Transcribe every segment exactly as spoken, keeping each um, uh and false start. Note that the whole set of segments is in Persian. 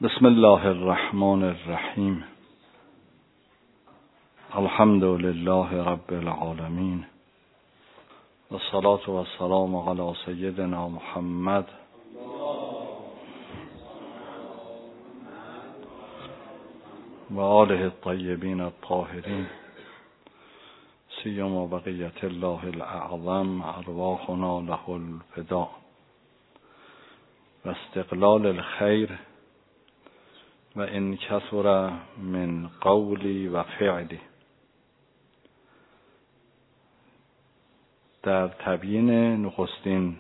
بسم الله الرحمن الرحیم. الحمد لله رب العالمین و الصلاة و السلام علی سیدنا محمد و آله الطیبین الطاهرین سیما بقیت الله الاعظم ارواحنا له الفداء و استقلال الخیر و ان کثر من قولی و فعلی. در تبیین نخستین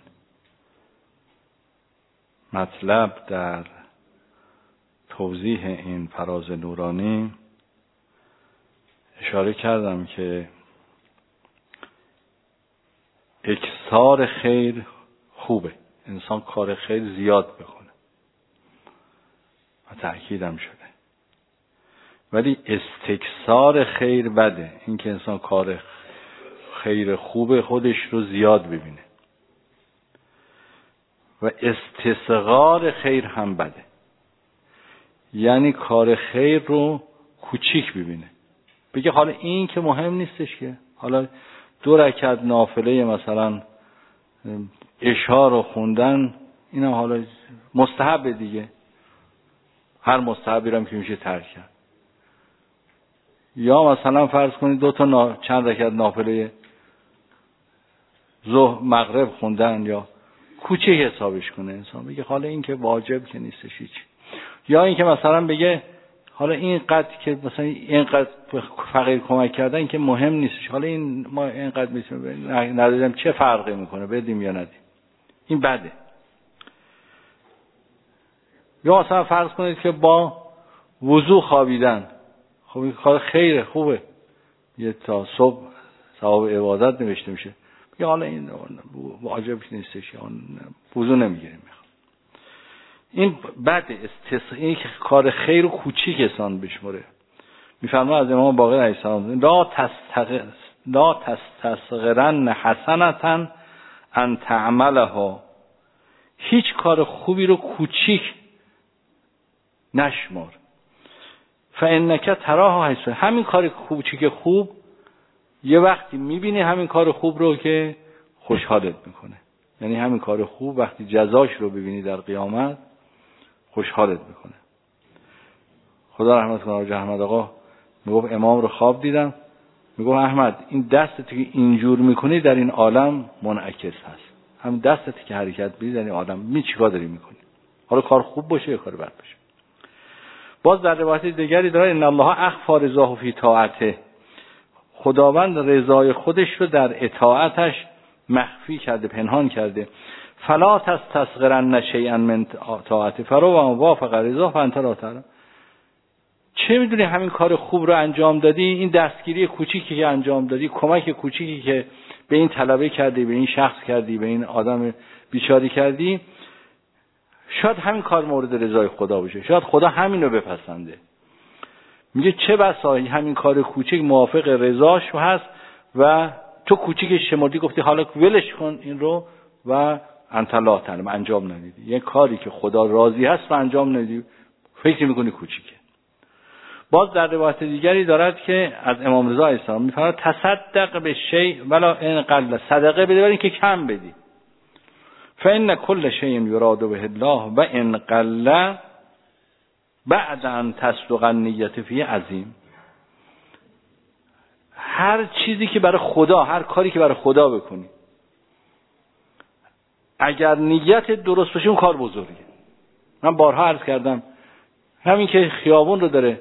مطلب در توضیح این فراز نورانی اشاره کردم که اکثار خیر خوبه، انسان کار خیر زیاد بکنه و تأکیدم شده، ولی استکثار خیر بده، این که انسان کار خیر خوب خودش رو زیاد ببینه، و استصغار خیر هم بده، یعنی کار خیر رو کوچیک ببینه، بگه حالا این که مهم نیستش، که حالا دو رکعت نافله مثلا عشا رو خوندن اینا حالا مستحب دیگه، هر مستحبی رو هم که میشه ترک کرد. یا مثلا فرض کنید دو تا نا... چند رکعت نافله ظهر مغرب خوندن، یا کوچیک حسابش کنه انسان، بگه حالا این که واجب که نیستش هیچ. یا این که مثلا بگه حالا این قد که مثلا این قد فقیر کمک کردن که مهم نیستش، حالا این ما این قد میتونیم ندادیم چه فرقی میکنه بدیم یا ندیم، این بده. یا مثلا فرض کنید که با وضو خوابیدن، خب این کار خیره خوبه، یه تا صبح ثواب عبادت نوشته میشه، یا حالا این واجب نیستش، وضو نمیگیریم. این بده، استثنایی که کار خیر و کوچیک انسان بشمره. میفرما از امام باقر علیه السلام لا تستغر لا تستصغرن حسنة ان تعملها، هیچ کار خوبی رو کوچیک نشمار. فانک تراها حسن، همین کار کوچیک خوب یه وقتی میبینی همین کار خوب رو که خوشحالت میکنه، یعنی همین کار خوب وقتی جزاش رو ببینی در قیامت خوشحالت میکنه. خدا رحمت کنه آقا احمد آقا میگفت امام رو خواب دیدم، میگفت احمد این دستتی که اینجور میکنی در این عالم منعکس هست، هم دستتی که حرکت بدی در این عالم می چیکار داری میکنی، حالا کار خوب باشه یا کار بد باشه. باز در روایت دیگری داره ان الله اخفى رضاه فی طاعته، خداوند رضای خودش رو در اطاعتش مخفی کرده، پنهان کرده. فلا تستصغرن شیئا من طاعته فرو و وافق رضاه فانت لا ترى، چه میدونی همین کار خوب رو انجام دادی، این دستگیری کوچیکی که انجام دادی، کمک کوچیکی که به این طلبه کردی، به این شخص کردی، به این آدم بیچاری کردی، شاید همین کار مورد رضای خدا باشه، شاید خدا همین رو بپسنده. میگه چه بسا همین کار کوچیک موافق رضاش هست و تو کوچیکش شمردی، گفتی حالا ولش کن این رو و انت لا تعلم، انجام ندیدی. یه کاری که خدا راضی هست رو انجام ندیدی، فکر میکنی کوچیکه. باز در روایت دیگری دارد که از امام رضا علیه السلام میفرماید تصدق به شیء ولا ان قل، صدقه بده ولی که کم بدی. فان کل شیء یراد به الله و ان قل بعد ان تصدق النیت فیه عظیم، هر چیزی که برای خدا، هر کاری که برای خدا بکنی اگر نیت درست باشه اون کار بزرگه. من بارها عرض کردم همین که خیابون رو داره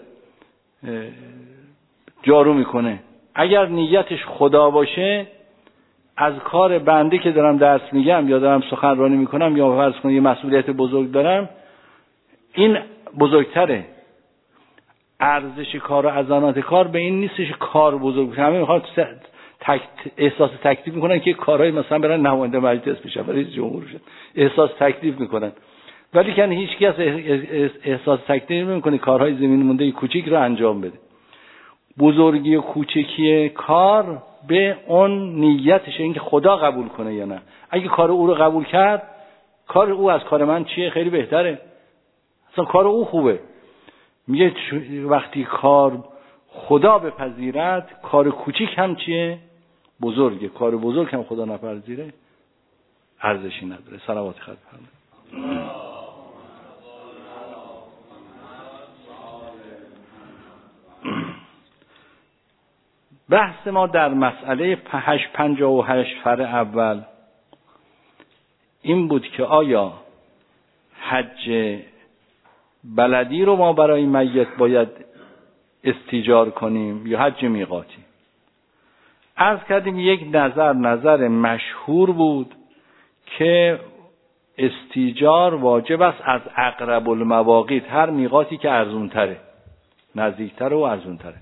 جارو میکنه، اگر نیتش خدا باشه، از کار بنده که دارم درس میگم یا دارم سخنرانی میکنم یا فرض کن یه مسئولیت بزرگ دارم، این بزرگتره. ارزش کار و ازانات کار به این نیستش کار بزرگ باشه. همه میخواد تک... احساس تکلیف میکنن که کارهای مثلا برن نماینده مجلس بشن، رئیس جمهور بشن، احساس تکلیف میکنن، ولی که هیچ کس احساس تکلیف نمیکنه کارهای زمین مونده کوچیک رو انجام بده. بزرگی و کوچکی کار به اون نیتشه، اینکه خدا قبول کنه یا نه. اگه کار او رو قبول کرد، کار او از کار من چیه؟ خیلی بهتره. اصلا کار او خوبه. میگه وقتی کار خدا بپذیرد کار کوچیک هم چیه؟ بزرگه. کار بزرگ هم خدا نپذیره ارزشی نداره. صلوات خدا فرمایید. بحث ما در مسئله هشت پنجاه و هشت فرع اول این بود که آیا حج بلدی رو ما برای میت باید استیجار کنیم یا حج میقاتی؟ عرض کردیم یک نظر نظر مشهور بود که استیجار واجب است از اقرب المواقیت، هر میقاتی که ارزون تره، نزدیکتر و ارزون تره.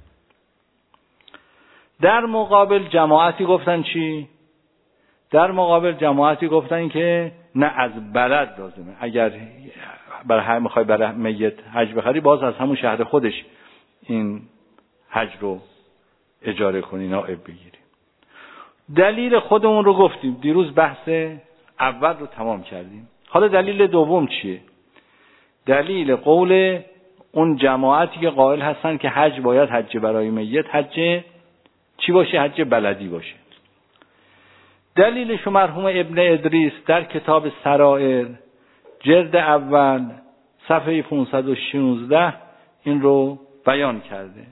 در مقابل جماعتی گفتن چی؟ در مقابل جماعتی گفتن که نه، از بلد لازمه. اگر برای هر میخوای برای میت حج بخری باز از همون شهر خودش این حج رو اجاره کنی، نائب بگیری. دلیل خودمون رو گفتیم دیروز، بحث اول رو تمام کردیم. حالا دلیل دوم چیه؟ دلیل قول اون جماعتی که قائل هستن که حج باید حج برای میت حج چی باشه؟ حج بلدی باشه. دلیلش مرحوم ابن ادریس در کتاب سرائر جلد اول صفحه پانصد و شانزده این رو بیان کرده.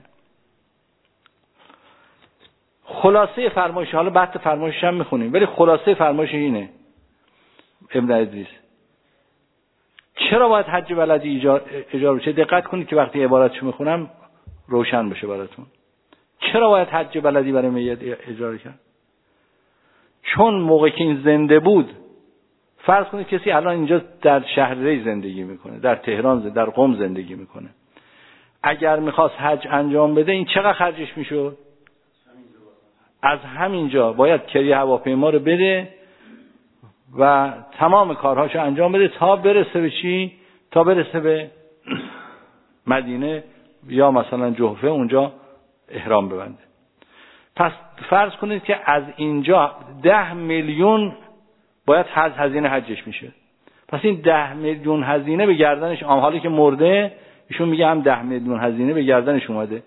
خلاصه فرمایش، حالا بعد فرمایشش هم میخونیم، ولی خلاصه فرمایش اینه ابن ادریس. چرا باید حج بلدی اجاره بشه؟ دقت کنید که وقتی عبارتشو میخونم روشن بشه براتون. چرا باید حج بلدی برای میت اجاره کرد؟ چون موقعی که این زنده بود، فرض کنید کسی الان اینجا در شهر ری زندگی میکنه، در تهران، در قم زندگی میکنه، اگر میخواست حج انجام بده این چقدر خرجش میشد؟ از همینجا باید کری هواپیما رو بده و تمام کارهاشو انجام بده تا برسه به چی؟ تا برسه به مدینه یا مثلا جحفه، اونجا احرام ببنده. پس فرض کنید که از اینجا ده میلیون باید حج هزینه حجش میشه. پس این ده میلیون هزینه به گردنش، آم حالی که مرده ایشون میگه هم ده میلیون هزینه به گردنش اومده،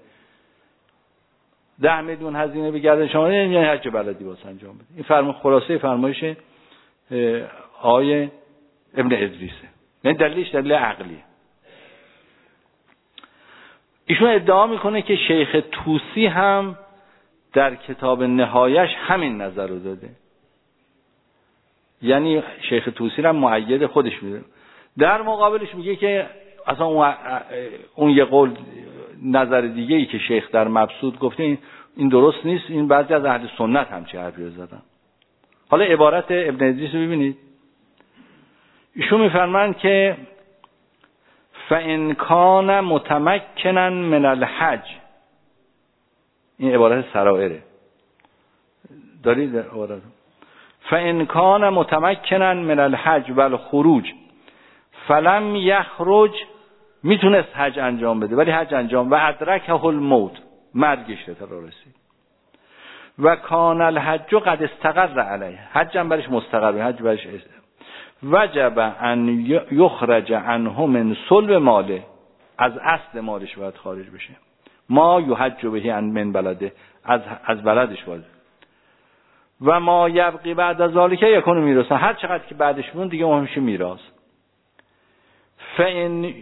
ده میلیون هزینه به گردنش اومده، یعنی حج بلدی واسه انجام بده. این فرم خلاصه فرمایش آقای ابن ادریسه. یعنی دلیلش دلیل عقلیه. ایشون ادعا میکنه که شیخ طوسی هم در کتاب نهایش همین نظر رو داده. یعنی شیخ طوسی هم مؤید خودش میده. در مقابلش میگه که اصلا اون, اون یه قول نظر دیگه ای که شیخ در مبسوط گفته این درست نیست. این بعضی از اهل سنت هم چه حرفی زدن. حالا عبارت ابن ادریس رو ببینید. ایشون میفرمایند که فَإِنْ كَانَ مُتَمَكِّنًا مِنَ الْحَجِّ، این عبارت سرائره دارید عبارت. فَإِنْ كَانَ مُتَمَكِّنًا مِنَ الْحَجِّ وَالْخُرُوجِ فَلَمْ يَخْرُجْ، میتونست حج انجام بده ولی حج انجام و ادرکه الموت، مرگش رو رسید. و کان الحج قد استقر علیه، حج هم برش مستقر، حج برش وجب ان یخرج عنه من صلب ماله، از اصل مالش باید خارج بشه. ما یحج بهی عن من بلده، از از بلدش باید. و ما یبقی بعد از ذالک یکون میراثا، هر چقدر که بعدش مون دیگه میشه میراث. فإن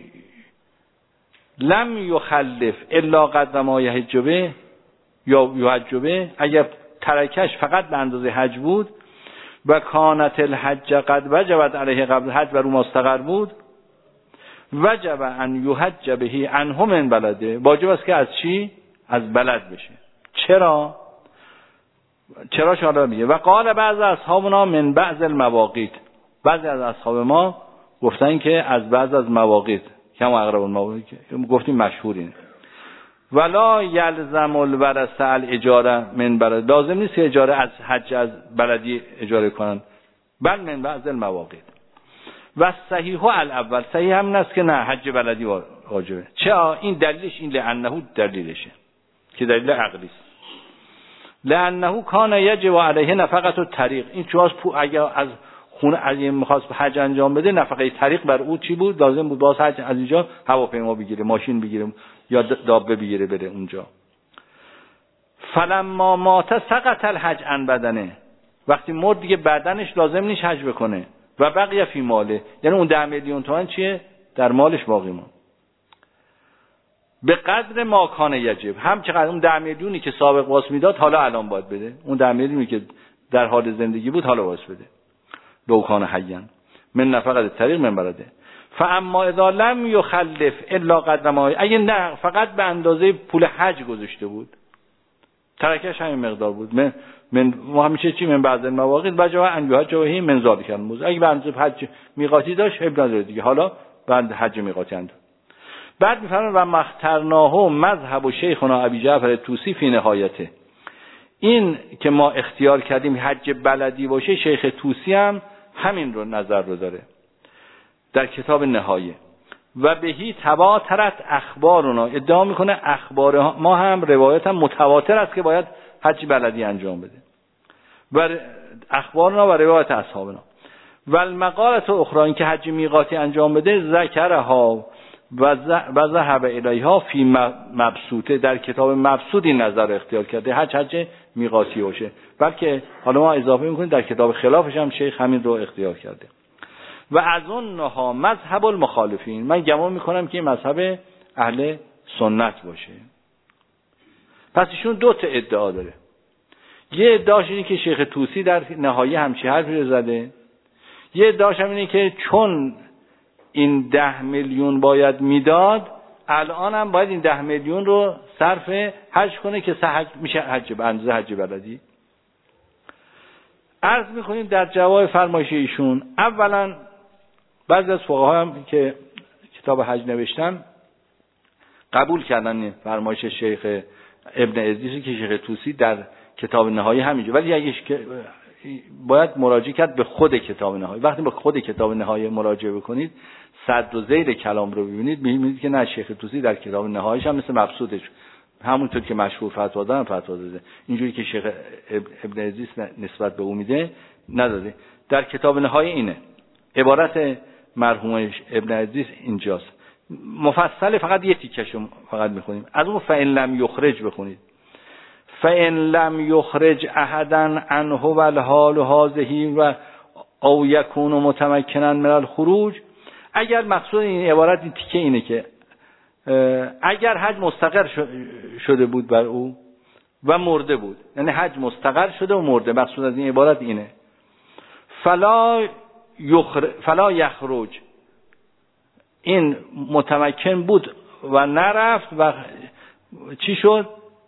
لم یخلف الا قد ما یحج به یا یحج به، اگر ترکش فقط به اندازه حج بود و کانت الحج قد وجبت علیه قبل حج و رو مستقر بود، وجب ان یحج بهی عنه من بلده، واجب است که از چی؟ از بلد بشه. چرا؟ چرا شما میگه؟ و قال بعض اصحابنا من بعض المواقیت، بعضی از اصحاب ما گفتن که از بعض از مواقیت، کم اقرب المواقیت گفتیم مشهور اینه. ولا یلزم الورثه الاجاره من بلد، لازم نیست که اجاره از حج از بلدی اجاره کنن، بل من بعض المواقیت. و صحیح الاول، صحیح هم است که نه حج بلدی واجبه. چرا؟ این دلیلش این لانه دلیلشه که دلیل عقلی است. لانه کان یجب علیه نفقه الطریق، این چواز اگر از خونه اگه می‌خواست حج انجام بده نفقه طریق بر او چی بود؟ لازم بود باز حج از اینجا هواپیما بگیره، ماشین بگیره یا دابه بگیره بره اونجا. فلما مات سقط الحج عن بدنه، وقتی مرد دیگه بدنش لازم نیست حج بکنه. و بقیه فی ماله، یعنی اون ده میلیون تومان چیه؟ در مالش باقی مون. به قدر ما کان یجب، هم چقدر اون ده میلیونی که سابق واس میداد حالا الان باید بده، اون ده میلیونی که در حال زندگی بود حالا واس بده. لو کان حیان من نفقه طریق من برده. فاما اذا لم یخلف الا قدر ما، اگه نه فقط به اندازه پول حج گذاشته بود، ترکش همین مقدار بود، من من ما همیشه چی من بعض المواقع بجا انجوها جوهی من ذالک الموز، اگه به اندازه حج میقاتی داشت اب نداره دیگه، حالا بعد حج میقاتی اند. بعد میفرمایند و مخترناه مذهب و شیخنا ابی جعفر طوسی فی نهایته، این که ما اختیار کردیم حج بلدی باشه، شیخ طوسی هم همین رو نظر رو داره در کتاب نهایه. و بهی تواترت اخبارنا، ادعا میکنه اخبار ما هم روایت هم متواتر است که باید حج بلدی انجام بده. و اخبارنا و روایت اصحابنا. و المقالت اخرى، این که حج میقاتی انجام بده، ذکرها و ذهب الیها فی مبسوطه، در کتاب مبسوط این نظر اختیار کرده حج حج میقاتی باشه، بلکه حالا ما اضافه میکنیم در کتاب خلافش هم شیخ همین رو اختیار کرده. و از اونها مذهب المخالفین، من گمان میکنم که این مذهب اهل سنت باشه. پس ایشون دو تا ادعا داره. یه ادعاش اینه که شیخ طوسی در نهایه همچی حرفی رو زده، یه ادعاش هم اینه که چون این ده میلیون باید میداد، الان هم باید این ده میلیون رو صرف حج کنه که حج میشه حج به اندازه حج بلدی. عرض میکنیم در جواب فرمایش ایشون، اولا بعضی از فقها هم که کتاب حج نوشتن قبول کردن فرمایش شیخ ابن ادریس که شیخ طوسی در کتاب نهایی همینجا، ولی اگه باید مراجعه کرد به خود کتاب نهایی. وقتی به خود کتاب نهایی مراجعه بکنید، صدر و ذیل کلام رو ببینید، می‌بینید که نه، شیخ طوسی در کتاب نهاییش هم مثل مبسوطش همونطور که مشهور فتوا دادن فتوا داده، اینجوری که شیخ ابن ادریس نسبت به او میده نداده. در کتاب نهایی اینه عبارت مرحوم ابن ادریس اینجاست، مفصل، فقط یه تیکشو فقط میخونیم از اون. فإن لم یخرج بخونید، فإن لم یخرج احدا عنه والحال هذه و او یکون متمکنا من الخروج. اگر مقصود این عبارت این تیکه اینه که اگر حج مستقر شده بود بر او و مرده بود، یعنی حج مستقر شده و مرده، مقصود از این عبارت اینه، فلا یخرج فلا یخرج، این متمکن بود و نرفت و چی شد؟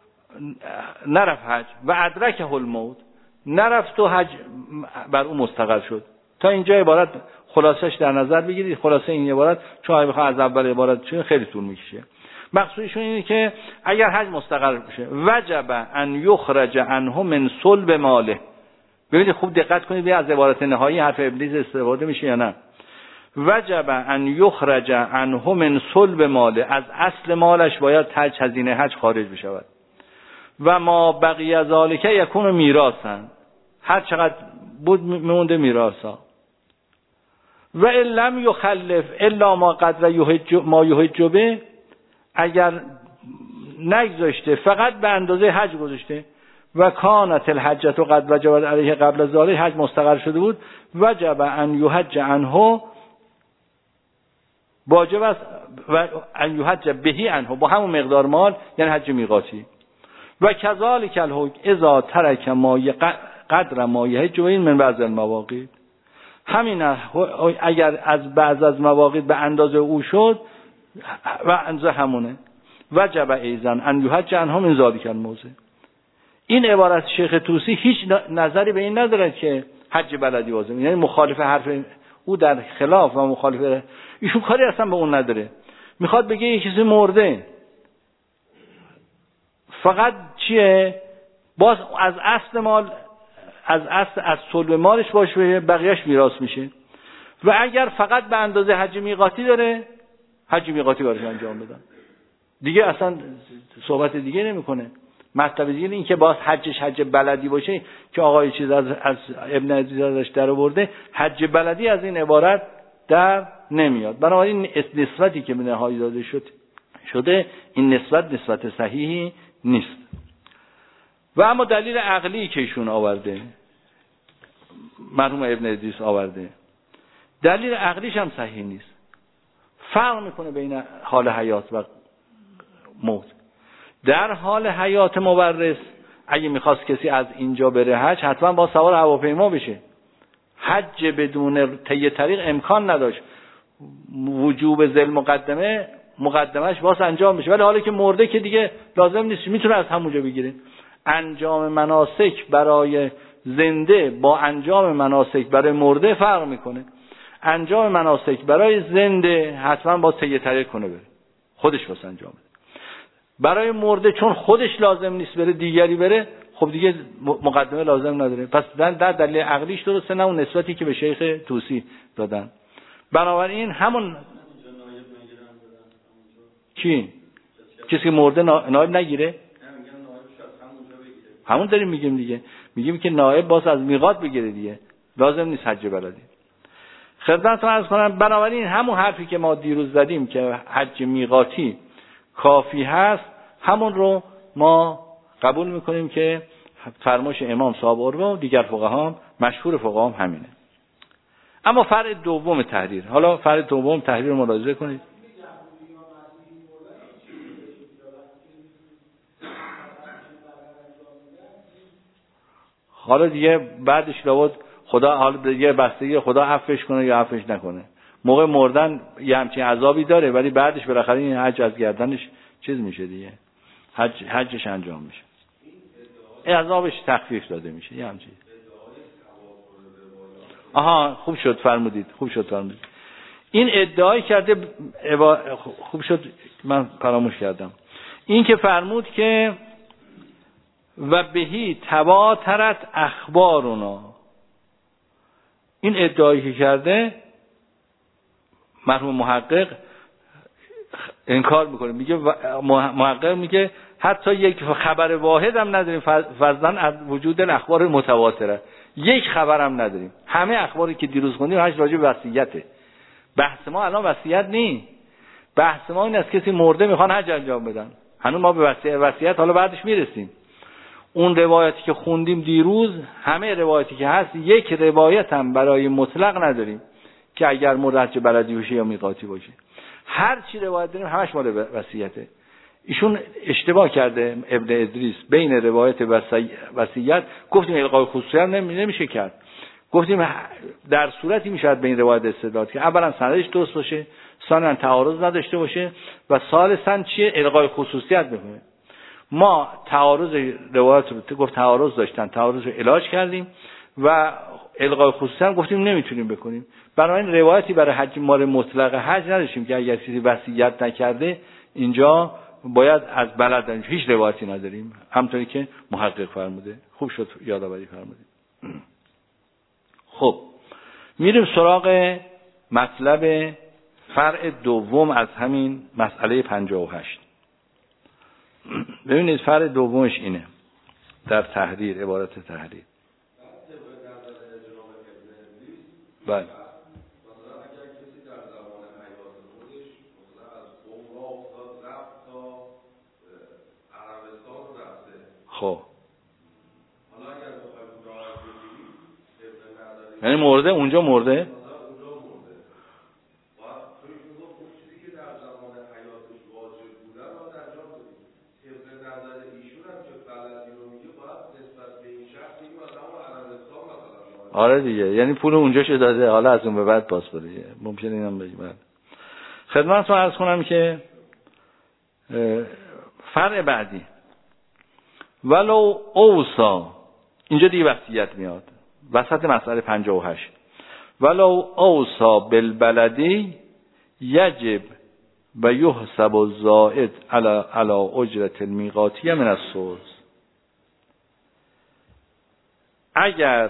نرفت حج و ادرکه الموت، نرفت و حج بر او مستقر شد. تا اینجا عبارت خلاصش در نظر بگیرید. خلاصه این عبارت، چون اگه بخوام از اول عبارت چون خیلی طول میکشه، مقصودشون اینه که اگر حج مستقر بشه وجب ان یخرج عنه من صلب ماله. ببینید خوب دقت کنید از عبارت نهایی حرف ابلیس استفاده میشه یا نه. وجب ان یخرج عنه من صلب ماله، از اصل مالش باید حج هزینه حج خارج بشود. و ما بقی ذالک یکون میراثا، هر چقدر بود میمونده میراثا. و ان لم یخلف الا ما قدر یحج ما یحج به، اگر نگذاشته فقط به اندازه حج گذاشته، و کانت الحجه قد وجبت علیه قبل ذالک، حج مستقر شده بود، وجب ان یحج عنه، واجب است و ان یحج بهی عنه، با همون مقدار مال، یعنی حج میقاتی. و کذالک الحکم اذا ترک ما قدر ما یحج من بعض المواقیت، همین اگر از بعض از مواقیت به اندازه او شد و اندازه همونه، وجب ایضا ان یحج عنه من ذالک الموضع. این عبارت شیخ طوسی هیچ نظری به این ندارد که حج بلدی واجب، یعنی مخالف حرف او در خلاف و مخالف ایشون کاری اصلا به اون نداره. میخواد بگه یه کسی مرده فقط چیه؟ باز از اصل مال، از اصل از صلب مالش باشه، بقیهش میراث میشه. و اگر فقط به اندازه حج میقاتی داره، حج میقاتی براش انجام بدن دیگه، اصلا صحبت دیگه نمیکنه. مطلب دیگه این که باز حجش حج بلدی باشه که آقای چیز از, از ابن عزیز ازش در آورده، حج بلدی از این عبارت در نمیاد. بنابراین نسبتی که به نهایی داده شد شده این نسبت نسبت صحیحی نیست. و اما دلیل عقلی که ایشون آورده، مرحوم ابن عزیز آورده، دلیل عقلیش هم صحیح نیست. فرق میکنه بین حال حیات و موت. در حال حیات مورث اگه میخواست کسی از اینجا بره حج، حتما با سوار هواپیما بشه. حج بدون طی طریق امکان نداشت. وجوب ذل مقدمه مقدمش باز انجام بشه. ولی حالا که مرده که دیگه لازم نیست، میتونه از همونجا بگیره. انجام مناسک برای زنده با انجام مناسک برای مرده فرق میکنه. انجام مناسک برای زنده حتما با طی طریق کنه بره، خودش واسه انجام بده. برای مرده چون خودش لازم نیست بره، دیگری بره، خب دیگه مقدمه لازم نداره. پس در دلیل عقلیش درسته، نه اون نسبتی که به شیخ طوسی دادن. بنابراین همون کی؟ کسی که مرده نایب نگیره؟ همون داریم میگیم دیگه. میگیم که نایب باز از میقات بگیره دیگه، لازم نیست حج بلدی. خدمتتون عرض کنم بنابراین همون حرفی که ما دیروز زدیم که حج میقاتی کافی هست، همون رو ما قبول میکنیم که فرمایش امام صاحب عروه و دیگر فقها، مشهور فقها هم همینه. اما فرع دوم تحریر، حالا فرع دوم تحریر رو ملاحظه کنید. حالا دیگه بعدش لابد خدا حالا دیگه بستگی خدا عفوش کنه یا عفوش نکنه. موقع مردن یه همچین عذابی داره، ولی بعدش بالاخره این حج از گردنش چیز میشه دیگه، حج حجش انجام میشه، این عذابش تخفیف داده میشه یه همچین. آها خوب شد فرمودید، خوب شد فرمودید. این ادعای کرده خوب شد من فراموش کردم. این که فرمود که و بهی تواترت اخبارنا، این ادعایی که کرده مرحوم محقق انکار میکنه. میگه محقق میگه حتی یک خبر واحد هم نداریم فضلا از وجود الاخبار متواتره، یک خبر هم نداریم. همه اخباری که دیروز خوندیم همش راجع به وصیته. بحث ما الان وصیت نی، بحث ما این است کسی مرده میخوان حج انجام بدن. هنوز ما به وصیت حالا بعدش میرسیم. اون روایتی که خوندیم دیروز، همه روایتی که هست، یک روایت هم برای مطلق نداریم که اگر مرده حج بلدی باشه یا میقاتی باشه. هر چی روایت داریم همش مال وصیته. ایشون اشتباه کرده ابن ادریس بین روایت وصیت. گفتیم الغای خصوصی هم نمیشه کرد. گفتیم در صورتی میشه بین روایت استدلال که اولا سندش درست باشه، ثانیا تعارض نداشته باشه و ثالثاً چیه الغای خصوصیت بکنه. ما تعارض روایت رو گفت تعارض داشتن، تعارض رو علاج کردیم و الغای خصوصی هم گفتیم نمیتونیم بکنیم. بنابراین روایتی برای حج مال مطلق حج نداشتیم که اگر کسی وصیت نکرده اینجا باید از بلد داریم. هیچ روایتی نداریم، همونطوری که محقق فرموده. خوب شد یادآوری فرمودید. خب میریم سراغ مطلب فرع دوم از همین مسئله پنجاه و هشت. ببینید فرع دومش اینه در تحریر، عبارت تحریر. بله خب یعنی مرده اونجا مرده آره دیگه، یعنی پول اونجا شو داده، حالا از اون به بعد پاس بده. ممکنه اینم بگم. خدمتتون عرض کنم که فرع بعدی ولو اوصا، اینجا دیگه وصیت میاد وسط مسئله پنجاه و هشت. ولو اوصا بالبلدی یجب و یحسب الزائد علی علی اجرت المیقاتیه من السوز. اگر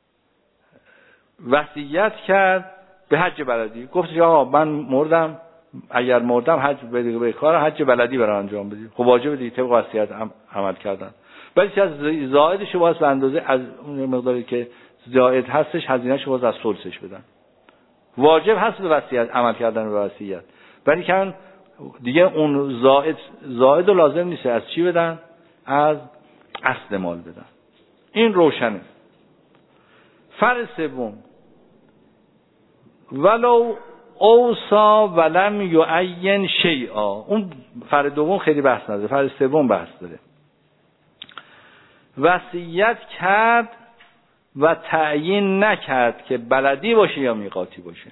وصیت کرد به حج بلدی، گفت آقا من مردم اگر مردم حج به به کار حج بلدی برای انجام بدید. خب واجب دیگه طبق وصیت عمل کردن. ولی از زائدش باز به اندازه از اون مقداری که زائد هستش هزینه‌اش باز از ثلثش بدن. واجب هست به وصیت عمل کردن به وصیت. ولی که دیگه اون زائد زائد لازم نیست از چی بدن؟ از اصل مال بدن. این روشنه. فرض سوم ولو اوصا ولم یعین شیئا. اون فرض دوم خیلی بحث نداره، فرض سوم بحث داره. وصیت کرد و تعیین نکرد که بلدی باشه یا میقاتی باشه.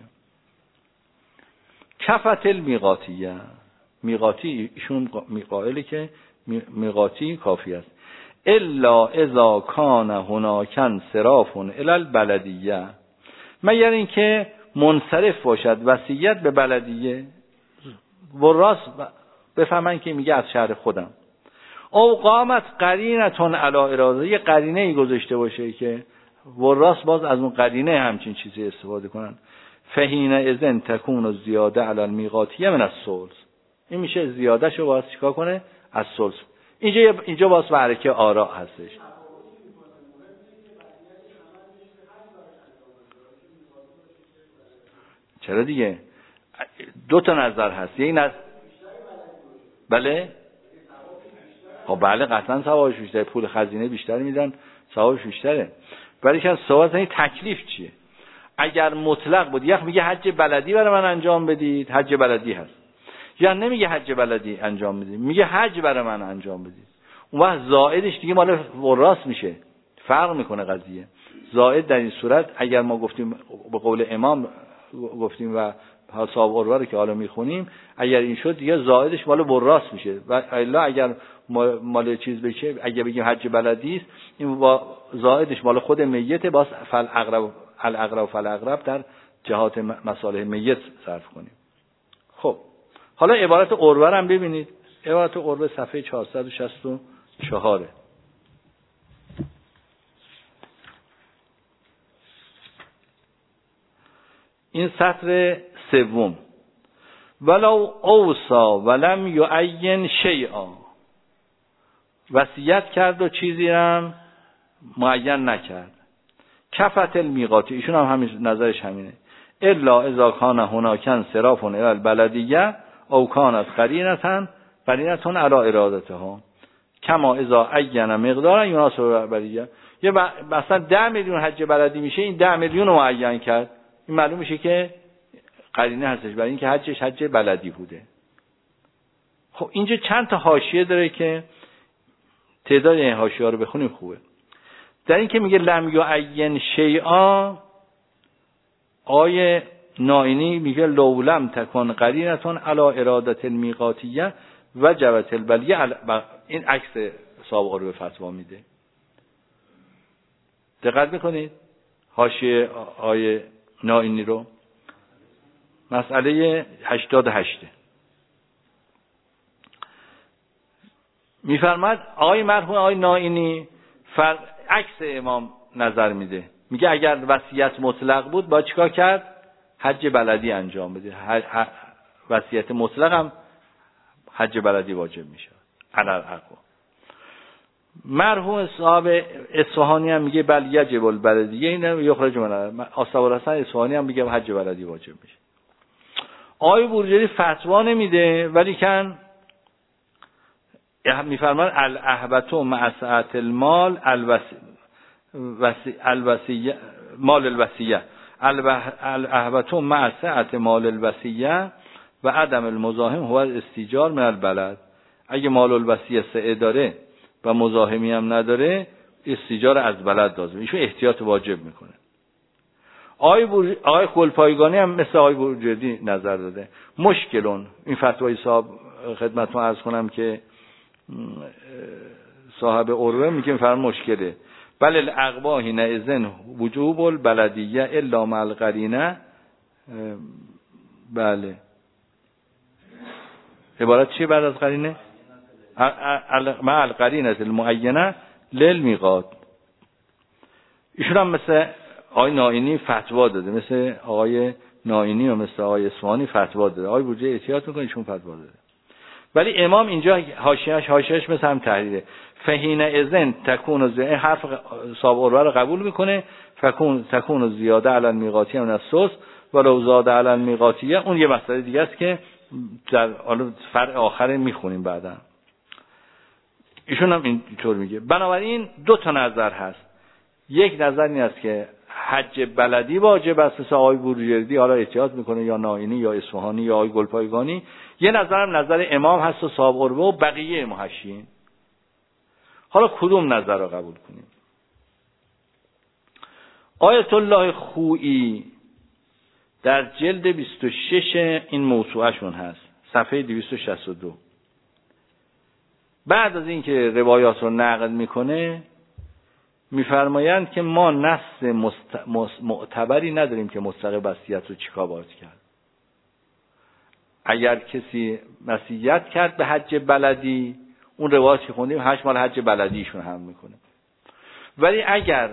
کفت المیقاتیه، میقاتی ایشون میقائله که میقاتی کافی است. الا اذا کان هناک انصراف الی البلدیه، مگر اینکه منصرف باشد وصیت به بلدیه و راست بفهمن که میگه از شهر خودم. او قامت قرینتون علی اراده، یه قرینه ای گذاشته باشه که و راست باز از اون قرینه همچین چیزی استفاده کنن. فهین اذن تکون و زیاده علی المیقاتیه من الثلث. این میشه زیاده شو باز چیکار کنه؟ از ثلث. اینجا اینجا باز برکه آراء هستش. چرا دیگه؟ دو تا نظر هست. یک نظر بله؟ خب بله قطعا ثوابش بیشتره، پول خزینه بیشتر میدن، ثوابش بیشتره. ولی که ثواب این تکلیف چیه؟ اگر مطلق بود یک میگه حج بلدی برای من انجام بدید، حج بلدی هست. یا نمیگه حج بلدی انجام بدید، میگه حج برای من انجام بدید. اون وقت زائدش دیگه مال وراث میشه، فرق میکنه قضیه. زائد در این صورت اگر ما گفتیم به قول امام گفتیم و حساب اروه رو که حالا میخونیم، اگر این شد دیگه زائدش مال وراث میشه. و الا اگر مال چیز بشه، اگر بگیم حج بلدی است، این زائدش مال خود میت، باز فل اقرب الاقرب فل اقرب در جهات مصالح میت صرف کنیم. خب حالا عبارت اروه رو هم ببینید. عبارت اروه صفحه چهارصد و شصت و چهار. این سطر سوم. ولو اوصا ولم یعین شیئا، وصیت کرد و چیزی هم معین نکرد. کفت المیقاتی، ایشون هم همین نظرش همینه. الا اذا کان هناک انصراف الی البلدیه او کانت قرینه قرینه علی ارادتها کما اذا عین مقدارا یناسب البلدیه. یه مثلا ده میلیون حج بلدی میشه، این ده میلیون رو معین کرد، این معلوم میشه که قرینه هستش برای اینکه حجش حج بلدی بوده. خب اینجا چند تا حاشیه داره که تعداد این حاشیه‌ها رو بخونیم خوبه. در این که میگه لم یعین شیئا، آیه نائینی میگه لو لم تکن قرینتون علی ارادت المیقاتیه وجبت البلیه. این عکس سابقه رو به فتوا میده. دقت میکنید حاشیه آیه نائینی رو، مسئله هشتاد و هشت میفرماد آقای مرحوم آقای نائینی فر... عکس امام نظر میده. میگه اگر وصیت مطلق بود باید چیکار کرد؟ حج بلدی انجام بده. ح... وصیت مطلق هم حج بلدی واجب میشه علل اقوا. مرحوم صاحب اصفهانی هم میگه بل یجب البلدیه، اینه یخرج من آصحاب اصفهانی هم میگه حج بلدی واجب میشه. آقای بروجردی فتوا نمیده، ولی کن میفرمان الاهبتو مع سعت المال الوسی الوسیه مال الوسیه الاهبتو مع سعت مال الوسیه و عدم المزاحم هو استیجار من البلد. اگه مال الوسیه سعه داره و مزاحمی هم نداره، استیجار از بلد لازمه. ایشون احتیاط واجب میکنه. آقای بور... آقای خلپایگانی هم مثل آقای بروجردی نظر داده. مشکلون این فتوای صاحب خدمتتون عرض کنم که صاحب اروه میگه فرم مشکله. بل الاقوا حین اذن وجوب البلدیه الا مع القرینه. بله عبارت چیه بعد از قرینه؟ مع القرینه المعینه للمیقات. ایشون هم مثل آقای نائینی فتوا داده، مثل آقای نائینی و مثل آقای اصفهانی فتوا داده. آقای بورجردی احتیاط میکنه چون فتوا داده. ولی امام اینجا حاشیه‌اش حاشیه‌اش مثل هم تحریره. فهین اذن تکون ز حرف صاحب اروه رو قبول میکنه. فکون تکون زیاده علی المیقاتی من السوس و لو زاد علی المیقاتی، اون یه مسئله دیگه است که در فرع آخر میخونیم بعدا. ایشون هم اینطور میگه. بنابراین دو تا نظر هست. یک نظر این است که حج بلدی واجب است مثل آقای بورجردی، حالا احتیاط میکنه، یا نائینی یا اصفهانی یا آقای گلپایگانی. یه نظرم نظر امام هست و صاحب قربه و بقیه محشیین. حالا کدوم نظر رو قبول کنیم؟ آیت الله خویی در جلد بیست و شش این موسوعهشون هست، صفحه دویست و شصت و دو، بعد از اینکه روایات رو نقل میکنه میفرمایند که ما نص مست... معتبری نداریم که مستحق وصیت رو چیکار باید کرد. اگر کسی وصیت کرد به حج بلدی، اون روایت که خوندیم هشت مال حج بلدیشون هم میکنه. ولی اگر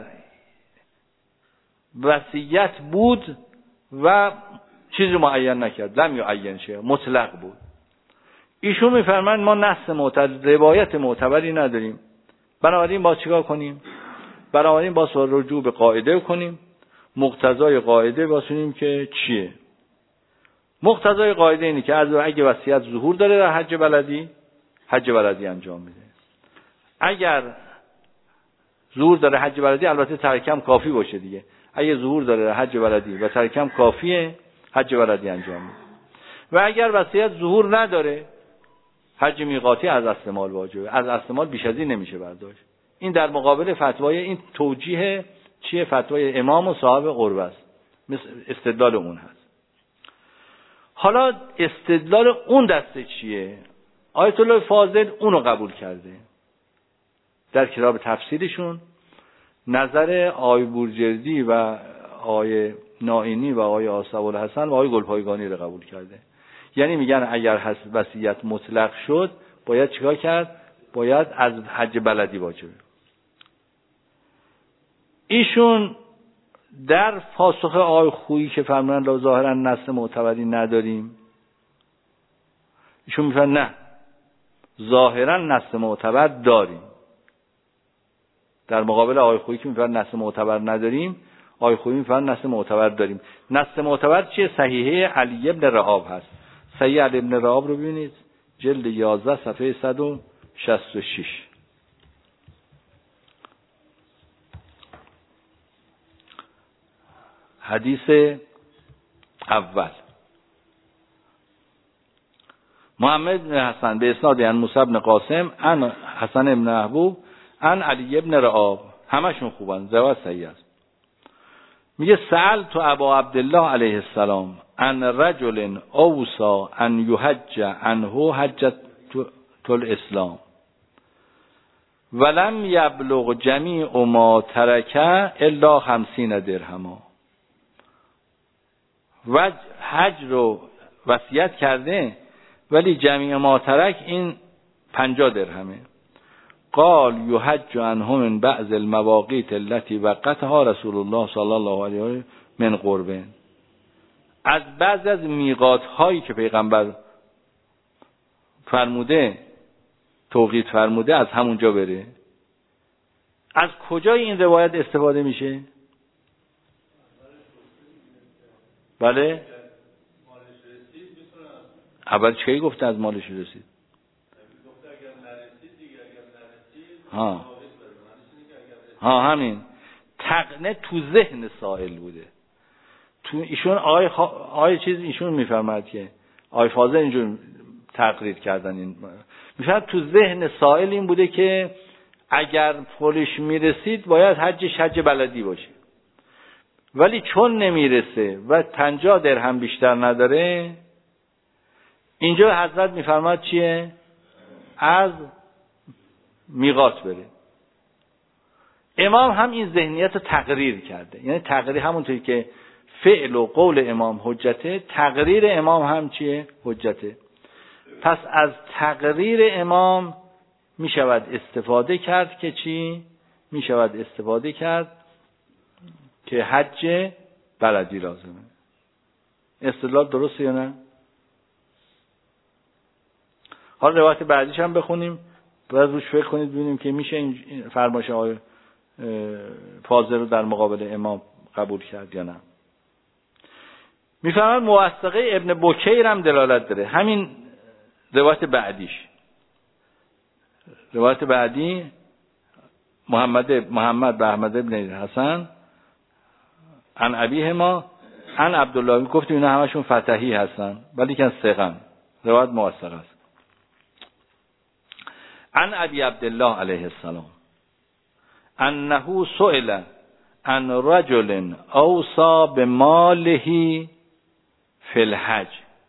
وصیت بود و چیزی معین نکرد، لم یعین شه، مطلق بود، ایشون میفرمایند ما نص معتبر، روایت معتبری نداریم. بنابراین با چیکار کنیم؟ بنابراین با رجوع به قاعده کنیم. مقتضای قاعده واسونیم که چیه؟ مقتضای قاعده اینه که از اگه وصیت ظهور داره در حج بلدی، حج بلدی انجام میده. اگر ظهور داره حج بلدی، البته ترکم کافی باشه دیگه. اگه ظهور داره در حج بلدی و ترکم کافیه، حج بلدی انجام میده. و اگر وصیت ظهور نداره، حج میقاتی از اصل مال واجبه. از اصل مال بیش از این نمیشه برداشت. این در مقابل فتوای این توجیه چیه؟ فتوای امام و صاحب قربه است. مثل استدلال اون هست. حالا استدلال اون دسته چیه؟ آیت الله فاضل اونو قبول کرده. در کتاب تفسیرشون نظر آقای بورجردی و آقای نائینی و آقای آصف الحسن و آقای گلپایگانی رو قبول کرده. یعنی میگن اگر وصیت مطلق شد باید چیکار کرد؟ باید از حج بلدی واجبه. ایشون در پاسخ آقای خویی که فرمودن ظاهرا نص معتبری نداریم، ایشون میگن نه، ظاهرا نص معتبر داریم. در مقابل آقای خویی که میگن نص معتبر نداریم، آقای خویی میگن نص معتبر داریم. نص معتبر چیه؟ صحیحه علی ابن رعاب هست. صحیح علی ابن رعاب رو ببینید، جلد یازده صفحه صد و شصت و شش. حدیث اول، محمد بن حسن به اسناد عن موسی بن قاسم عن حسن بن محبوب عن علی ابن رعاب، همشون خوبن، روایت صحیح است. میگه سأل تو ابا عبدالله علیه السلام عن رجل اوصى ان یحج عنه حجة الاسلام ولم یبلغ جمیع ما ترک الا خمسین درهما. و حج رو وصیت کرده ولی جمیع ما ترک این پنجاه درهمه. قال یحج عنه من بعض المواقیت التي وقتها رسول الله صلی الله علیه و من قربه. از بعض از میقات هایی که پیغمبر فرموده، توقیت فرموده، از همونجا بره. از کجای این روایت استفاده میشه؟ بله؟ اول چی گفته از مالش رسید؟ ها ها همین تقنه تو ذهن سائل بوده. تو ایشون آقای خا... آقای چیز ایشون میفرماد که آقای فاضل اینجور تقریر کردن، این میفرماد تو ذهن سائل این بوده که اگر پولش میرسید باید حجش حج بلدی باشه، ولی چون نمیرسه و پنجاه درهم بیشتر نداره، اینجا حضرت میفرماد چیه؟ از میقات بره. امام هم این ذهنیت رو تقریر کرده. یعنی تقریر همونطوری که فعل و قول امام حجته، تقریر امام هم چیه؟ حجته. پس از تقریر امام می شود استفاده کرد که چی؟ می شود استفاده کرد که حج بلدی لازمه. استدلال درسته یا نه؟ حالا روایت بعدیش هم بخونیم، باید روش فکر کنید ببینیم که میشه این فرمایش آقای فاضل رو در مقابل امام قبول کرد یا نه. میفهمن موثقه ابن بکیر هم دلالت داره، همین روایت بعدیش. روایت بعدی محمد محمد به احمد ابن حسن عن ابیهما عن عبدالله، گفتیم اینا همشون فتحی هستن ولی که ثقن، روایت موثق است. عن ابی عبدالله علیه السلام انه سئل عن رجل اوصى بماله فی الحج،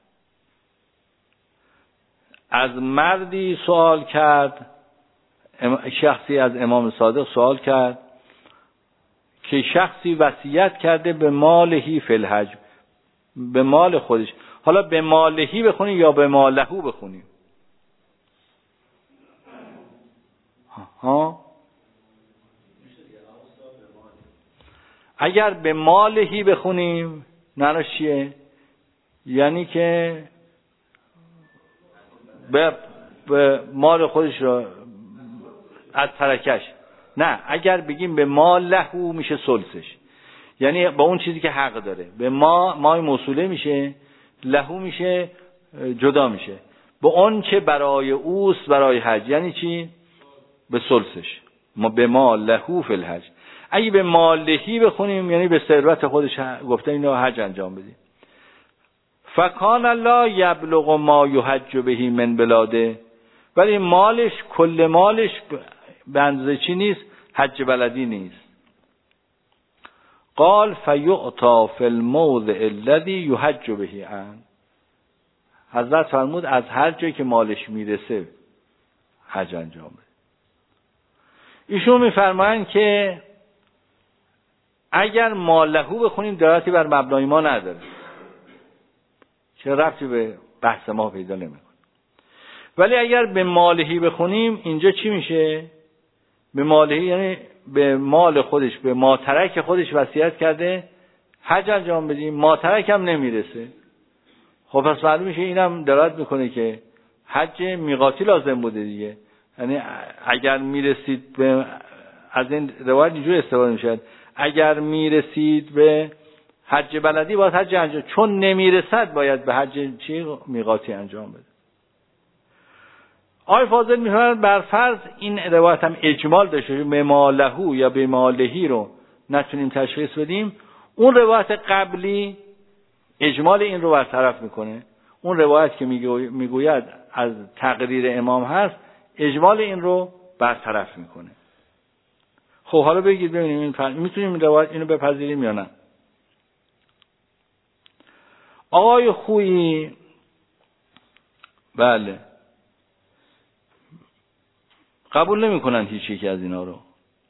از مردی سوال کرد، شخصی از امام صادق سوال کرد که شخصی وصیت کرده به مالهی فی الحج، به مال خودش. حالا به مالهی بخونیم یا به مالهو بخونیم؟ ها اگر به مالهی بخونیم معناش چیه؟ یعنی که به, به مال خودش رو از ترکش. نه، اگر بگیم به مال لهو میشه سلسش، یعنی با اون چیزی که حق داره. به ما مای موصوله میشه، لهو میشه جدا میشه. به اون چه برای اوست برای حج، یعنی چی؟ به سلسش. ما به مال لهو فی الحج. اگه به مالهی بخونیم یعنی به ثروت خودش گفته اینو حج انجام بدیم. فکان لا یبلغ ما یحج به من بلاده، ولی مالش کل مالش به اندازه چی نیست؟ حج بلدی نیست. قال فیعطا فی الموضع الذی یحج به عن، حضرت فرمود از هر جایی که مالش میرسه حج انجام بده. ایشون میفرمایند که اگر مالهو بخونیم دلالتی بر مبنای ما نداره، چه ربطی به بحث ما پیدا نمیکنه. ولی اگر به مالهی بخونیم اینجا چی میشه؟ به مالهی یعنی به مال خودش، به ماترک خودش وصیت کرده حج انجام بدیم، ماترک هم نمیرسه. خب پس معلوم میشه اینم دلالت میکنه که حج میقاتی لازم بوده دیگه. یعنی اگر میرسید به، از این روایت اینجور استفاده میشه، اگر میرسید به حج بلدی باید حج انجام، چون نمیرسد باید به حج چی میقاتی انجام بده. آقای فاضل میفرمایند بر فرض این روایت هم اجمال داشته، به مالهو یا به مالهی رو نتونیم تشخیص بدیم، اون روایت قبلی اجمال این رو برطرف میکنه. اون روایت که میگوید از تقریر امام هست اجمال این رو برطرف میکنه. خب حالا بگید ببینیم این میتونیم این روایت اینو بپذیریم یا نه. آقای خویی بله قبول نمی کنن هیچ یکی از اینا رو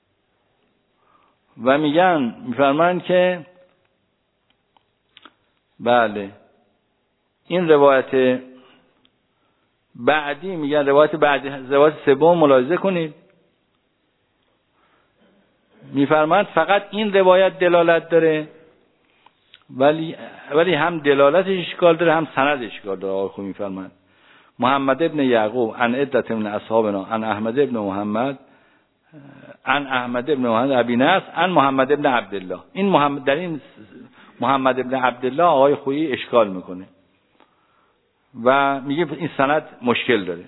و میگن، میفرمایند که بله این روایت بعدی، میگن روایت بعدی، روایت سوم ملاحظه کنید، میفرمایند فقط این روایت دلالت داره ولی ولی هم دلالتش اشکال داره هم سندش اشکال داره. آقای خویی میفرمایند محمد ابن یعقوب عن عدت من اصحابنا عن احمد ابن محمد عن احمد ابن محمد ابی نصر عن محمد ابن عبدالله. این محمد، در این محمد ابن عبدالله آقای خویی اشکال میکنه و میگه این سند مشکل داره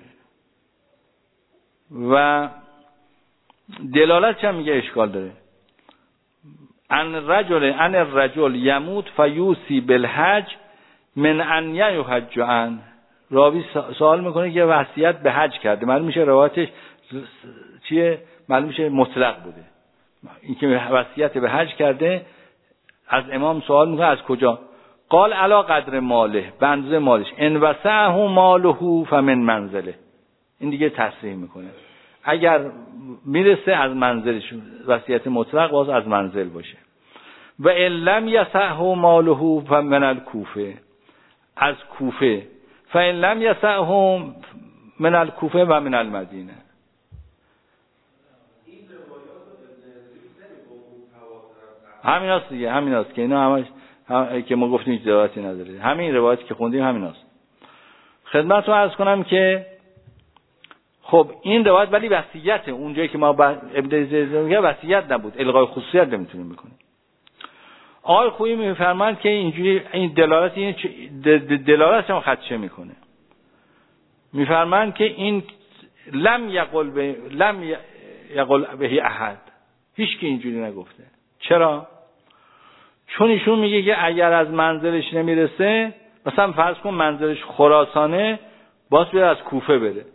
و دلالتش هم میگه اشکال داره. ان رجل ان الرجل یموت فیوسی بالحج من ان یحج عن، راوی سوال میکنه که وصیت به حج کرده، معلوم میشه روایتش چیه؟ معلوم میشه مطلق بوده، اینکه وصیت به حج کرده. از امام سوال میکنه از کجا؟ قال علا قدر ماله، به اندازه مالش، ان وسعه ماله فمن منزله. این دیگه تصریح میکنه اگر میرسه از منزلش، وصیت مطلق باز از منزل باشه. و ان لم یسعه ماله فمن الکوفه، از کوفه. فان لم یسعه من الکوفه و من المدینه. همین هست دیگه، همین هست که اینا همش که ما گفتیم هیچ روایتی نداره. همین روایتی که خوندیم همیناست. خدمتتون عرض کنم که خب این روایت ولی وصیت اونجایی که ما ابن زید میگه وصیت نبود، الغای خصوصیت نمیتونیم بکنیم. آقای خویی میفرمایند که اینجوری این دلالت این دلالت هم خدشه میکنه. میفرمایند که این لم یقل به لم یقل به احد، هیچ کی اینجوری نگفته. چرا؟ چون ایشون میگه که اگر از منزلش نمیرسه، مثلا فرض کن منزلش خراسانه، باز بیاد از کوفه بره.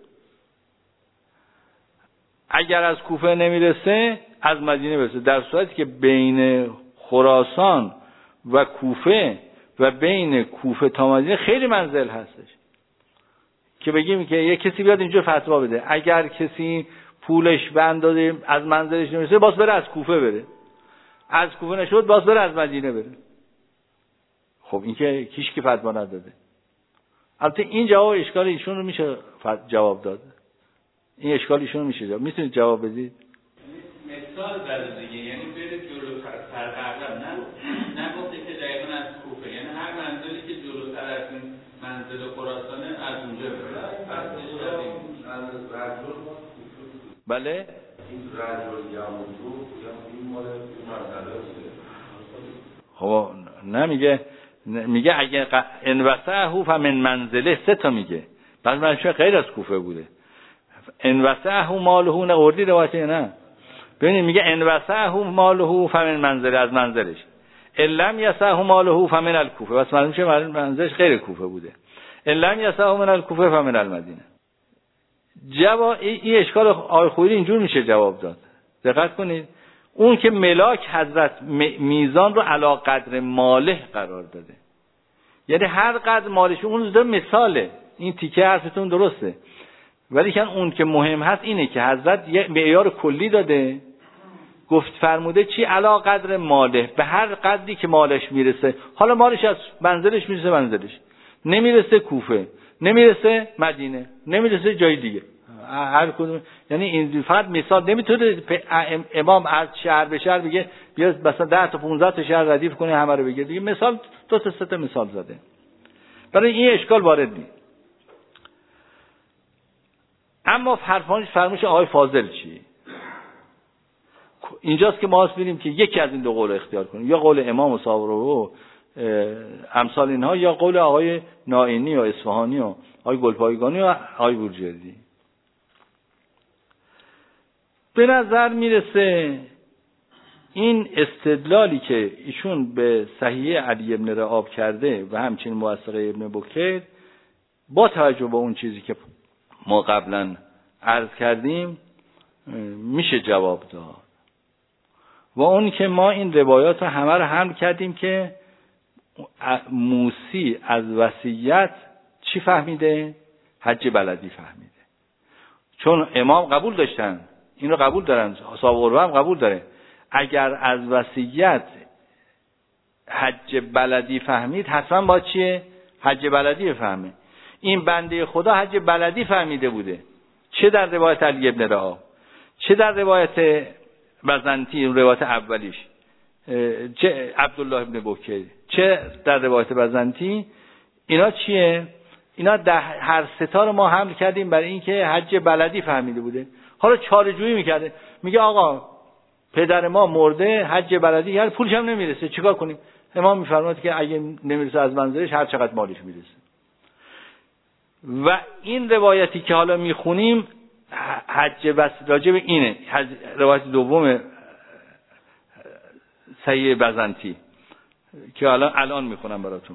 اگر از کوفه نمیرسه از مدینه برسه، در صورتی که بین خراسان و کوفه و بین کوفه تا مدینه خیلی منزل هستش که بگیم که یک کسی بیاد اینجا فتوا بده اگر کسی پولش به اندازه از منزلش نمیرسه باز بره از کوفه بره، از کوفه نشد باز بره از مدینه بره. خب این که هیچ کی فتوا نداده. البته این جواب اشکال ایشون رو میشه جواب داد. این اشکال ایشون رو میشه جواب. میتونید جواب بدید؟ مثال زده دیگه، یعنی بره جلوتر سرقرب، نه نگفته که دقیقاً از کوفه، یعنی هر منزلی که جلوتر از این منزل خراسانه از اونجا بره. بله؟ این رجل یا موضوع یا این مال منزله خب نه میگه میگه اگه انوسعه فمن منزله سه تا میگه، بعد منشه غیر از کوفه بوده. انوسعه ماله نه اردی روایته نه. ببینید میگه انوسعه ماله فمن منزله، از منزلش. لم یسعه ماله فمن الکوفه، بس معلوم شه منزلش غیر کوفه بوده. لم یسعه من الکوفه فمن المدینه. جواب این اشکال آقای خویی اینجور میشه جواب داد. دقت کنید، اون که ملاک حضرت میزان رو علا قدر ماله قرار داده، یعنی هر قدر مالش، اون دو مثاله، این تیکه حرفتون درسته، ولی که اون که مهم هست اینه که حضرت یه معیار کلی داده، گفت فرموده چی؟ علا قدر ماله، به هر قدری که مالش میرسه. حالا مالش از منزلش میرسه منزلش، نمیرسه کوفه، نمیرسه مدینه، نمیرسه جای دیگه، هر کدوم. یعنی این فقط مثال، نمیتونه امام از شهر به شهر بگه بیاد مثلا ده تا پانزده تا شهر ردیف کنه همه رو بگه دیگه، مثال دو تا سه تا مثال زده. برای این اشکال وارد نیست. اما فرمایش فرمایش آقای فاضل چی؟ اینجاست که ما ببینیم که یکی از این دو قول اختیار کنیم، یا قول امام و صاحب و امثال اینها، یا قول آقای نائینی و اصفهانی و آقای گلپایگانی و آقای بورجردی. به نظر میرسه این استدلالی که ایشون به صحیح علی ابن رعاب کرده و همچنین موثقه ابن بکیر، با توجه به اون چیزی که ما قبلا عرض کردیم میشه جواب داد. و اون که ما این روایات رو همه رو حمل کردیم که موسی از وصیت چی فهمیده؟ حج بلدی فهمیده. چون امام قبول داشتن، این رو قبول دارن، صاحب قربه هم قبول داره، اگر از وصیت حج بلدی فهمید حتما با چیه؟ حج بلدی فهمه. این بنده خدا حج بلدی فهمیده بوده، چه در روایت علی ابن رعاب، چه در روایت بزنتی، روایت اولیش، چه عبدالله ابن بکیر، چه در روایت بزنتی. اینا چیه؟ اینا در هر ستا رو ما حمل کردیم برای اینکه حج بلدی فهمیده بوده. حالا چاره‌جویی میکرده، میگه آقا پدر ما مرده، حج بلدی کرد، پولش هم نمیرسه، چیکار کنیم؟ امام میفرماید که اگه نمیرسه از منزلش هر چقدر مالش میرسه. و این روایتی که حالا میخونیم حج بس راجب اینه، روایت دوم صحیح بزنتی که الان الان میخونم براتون.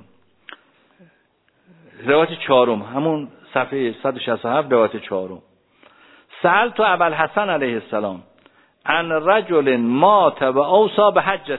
روایت چهارم، همون صفحه صد و شصت و هفت، روایت چهارم. سألت ابوالحسن علیه السلام عن رجل مات و اوصى بحجة،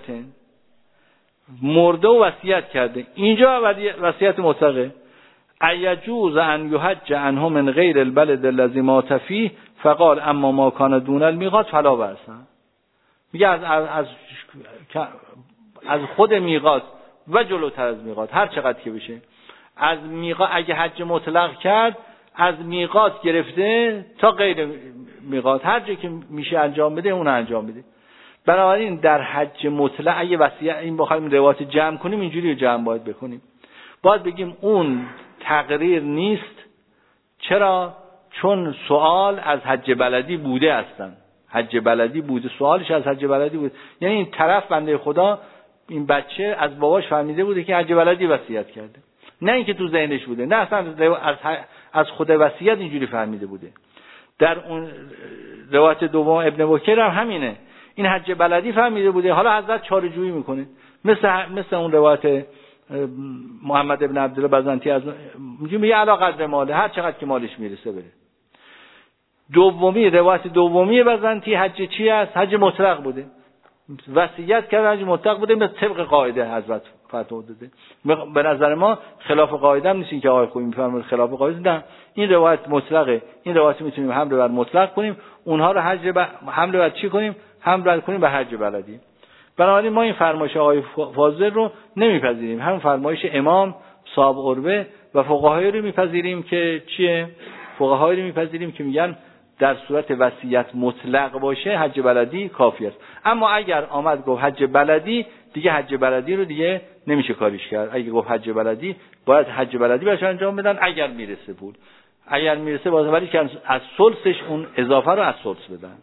مرده و وصیت کرده، اینجا وصیت مطلقه، ایجوز ان یحج عنه من غیر البلد الذی مات فیه، فقال اما ما کان دون المیقات فلا بأس. میگه از از از خود میقات و جلوتر از میقات هر چقدر که بشه، از میقات اگه حج مطلق کرد، از میقات گرفته تا غیر میقات هر جا که میشه انجام بده اون انجام بده. بنابراین در حج مطلق اگه وصیت این بخوایم روایت جمع کنیم اینجوری رو جمع باید بکنیم. باید بگیم اون تقریر نیست. چرا؟ چون سوال از حج بلدی بوده هستن. حج بلدی بوده، سوالش از حج بلدی بود. یعنی این طرف بنده خدا این بچه از باباش فهمیده بوده که حج بلدی وصیت کرده، نه اینکه تو ذهنش بوده، نه اصلا از از خود وصیت اینجوری فهمیده بوده. در اون روایت دوم ابن بکر هم همینه، این حج بلدی فهمیده بوده، حالا حضرت چاره‌جویی میکنه. مثل مثل اون روایت محمد ابن عبدالله بزنتی از میگه میگه علا قدر ماله، هر چقدر که مالش میرسه بره. دومی روایت دومی بزنتی حج چی است؟ حج مطلق بوده، وصیت کرده حج مطلق بوده، به طبق قاعده حضرت فتوا داده. به نظر ما خلاف قاعده هم نیست که آقای خوبی میفرمایند خلاف قاعده نه، این روایت مطلقه، این روایت میتونیم حمل بر مطلق کنیم، اونها رو حج ب... حمل بر چی کنیم؟ حمل کنیم به حج بلدی. بنابراین ما این فرمایش آقای فاضل رو نمیپذیریم، همون فرمایش امام صاحب قربه و فقهای رو میپذیریم که چیه؟ فقهای رو میپذیریم که میگن در صورت وصیت مطلق باشه حج بلدی کافی است. اما اگر آمد گفت حج بلدی، دیگه حج بلدی رو دیگه نمیشه کاریش کرد. اگه گفت حج بلدی، باید حج بلدی براش انجام بدن اگر میرسه پول. اگر میرسه باز ولی که از ثلثش اون اضافه رو از ثلث بدن.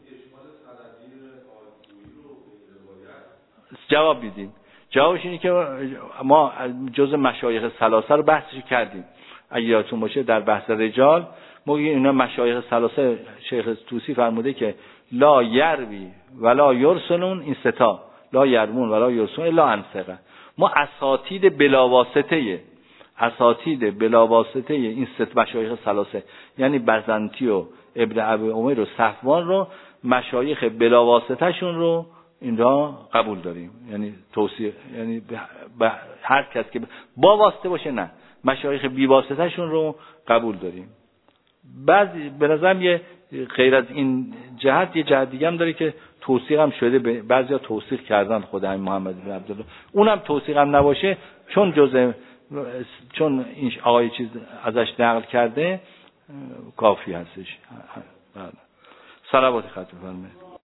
جواب میدیم. جوابش اینه که ما جز مشایخ ثلاثه رو بحثش کردیم. اگه یادتون باشه در بحث رجال ما اینا مشایخ ثلاثه شیخ طوسی فرموده که لا یروی ولا یرسلون، این ستا لا یرمون ولا یرسلون الا انثقه. ما اساتید بلا واسطه اساتید بلا واسطه این ست مشایخ ثلاثه یعنی بزنتی و ابن ابی عمر و صفوان رو مشایخ بلا واسطه شون رو اینجا قبول داریم، یعنی توصیه، یعنی به هر کس که با واسطه باشه نه، مشایخ بی واسطه شون رو قبول داریم. بعضی به نظرم یه غیر از این جهت یه جهت دیگه هم داره که توثیق هم شده، بعضیا توثیق کردن خود همین محمد بن عبدالله، اونم توثیق هم نباشه چون جزء چون این آقای چیز ازش نقل کرده کافی هستش. بله صلوات خط بفرمایید.